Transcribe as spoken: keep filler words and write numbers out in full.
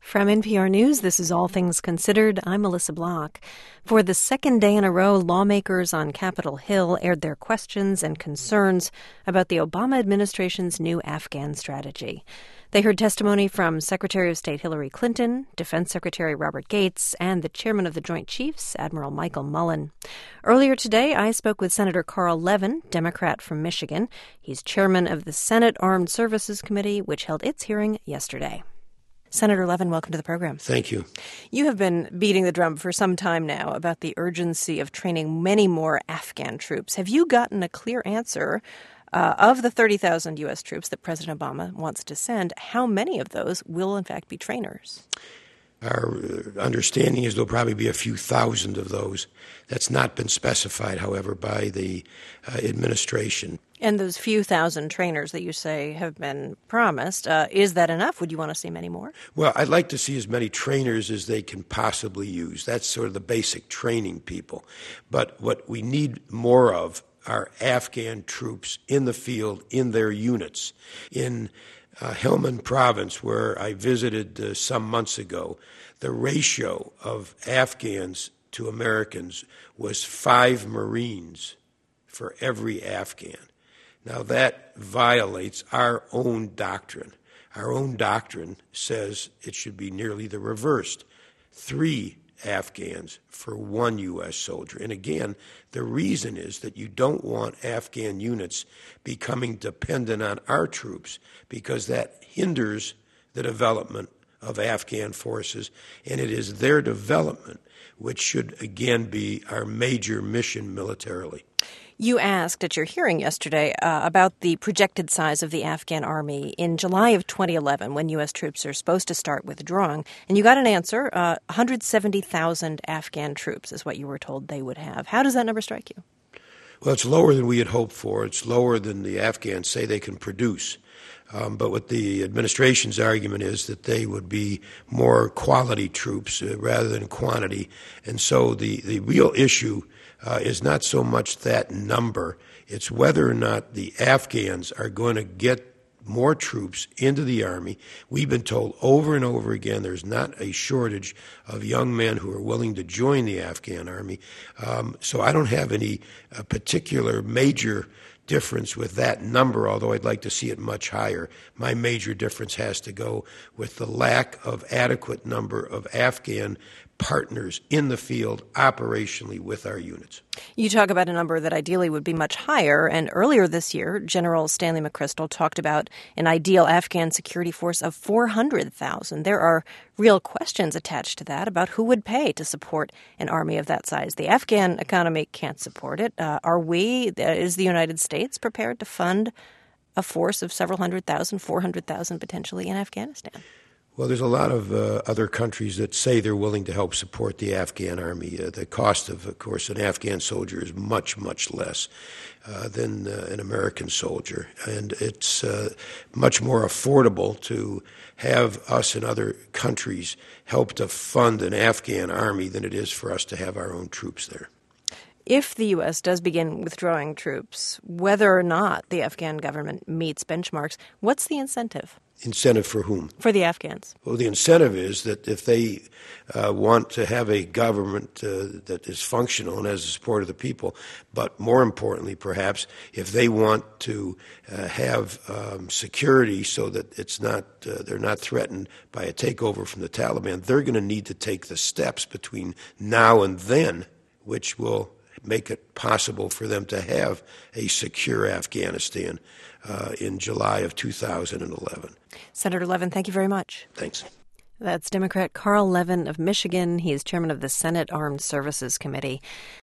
From N P R News, this is All Things Considered. I'm Melissa Block. For the second day in a row, lawmakers on Capitol Hill aired their questions and concerns about the Obama administration's new Afghan strategy. They heard testimony from Secretary of State Hillary Clinton, Defense Secretary Robert Gates, and the chairman of the Joint Chiefs, Admiral Michael Mullen. Earlier today, I spoke with Senator Carl Levin, Democrat from Michigan. He's chairman of the Senate Armed Services Committee, which held its hearing yesterday. Senator Levin, welcome to the program. Thank you. You have been beating the drum for some time now about the urgency of training many more Afghan troops. Have you gotten a clear answer uh, of the thirty thousand U S troops that President Obama wants to send? How many of those will, in fact, be trainers? Our understanding is there'll probably be a few thousand of those. That's not been specified, however, by the uh, administration. And those few thousand trainers that you say have been promised, uh, is that enough? Would you want to see many more? Well, I'd like to see as many trainers as they can possibly use. That's sort of the basic training people. But what we need more of are Afghan troops in the field, in their units. In Uh, Helmand Province, where I visited uh, some months ago, the ratio of Afghans to Americans was five Marines for every Afghan. Now that violates our own doctrine. Our own doctrine says it should be nearly the reversed. Three Afghans for one U S soldier. And again, the reason is that you don't want Afghan units becoming dependent on our troops, because that hinders the development of Afghan forces, and it is their development which should again be our major mission militarily. You asked at your hearing yesterday uh, about the projected size of the Afghan army in July of twenty eleven, when U S troops are supposed to start withdrawing. And you got an answer. Uh, one hundred seventy thousand Afghan troops is what you were told they would have. How does that number strike you? Well, it's lower than we had hoped for. It's lower than the Afghans say they can produce. Um, but what the administration's argument is that they would be more quality troops uh, rather than quantity. And so the, the real issue uh, is not so much that number. It's whether or not the Afghans are going to get more troops into the Army. We've been told over and over again there's not a shortage of young men who are willing to join the Afghan Army. Um, so I don't have any uh, particular major difference with that number, although I'd like to see it much higher. My major difference has to go with the lack of adequate number of Afghan partners in the field operationally with our units. You talk about a number that ideally would be much higher, and earlier this year, General Stanley McChrystal talked about an ideal Afghan security force of four hundred thousand. There are real questions attached to that about who would pay to support an army of that size. The Afghan economy can't support it. Uh, are we, uh, is the United States prepared to fund a force of several hundred thousand, four hundred thousand potentially in Afghanistan? Well, there's a lot of uh, other countries that say they're willing to help support the Afghan army. Uh, the cost of, of course, an Afghan soldier is much, much less uh, than uh, an American soldier. And it's uh, much more affordable to have us and other countries help to fund an Afghan army than it is for us to have our own troops there. If the U S does begin withdrawing troops, whether or not the Afghan government meets benchmarks, what's the incentive? Incentive for whom? For the Afghans. Well, the incentive is that if they uh, want to have a government uh, that is functional and has the support of the people, but more importantly, perhaps, if they want to uh, have um, security so that it's not uh, they're not threatened by a takeover from the Taliban, they're going to need to take the steps between now and then, which will make it possible for them to have a secure Afghanistan uh, in July of two thousand eleven. Senator Levin, thank you very much. Thanks. That's Democrat Carl Levin of Michigan. He is chairman of the Senate Armed Services Committee.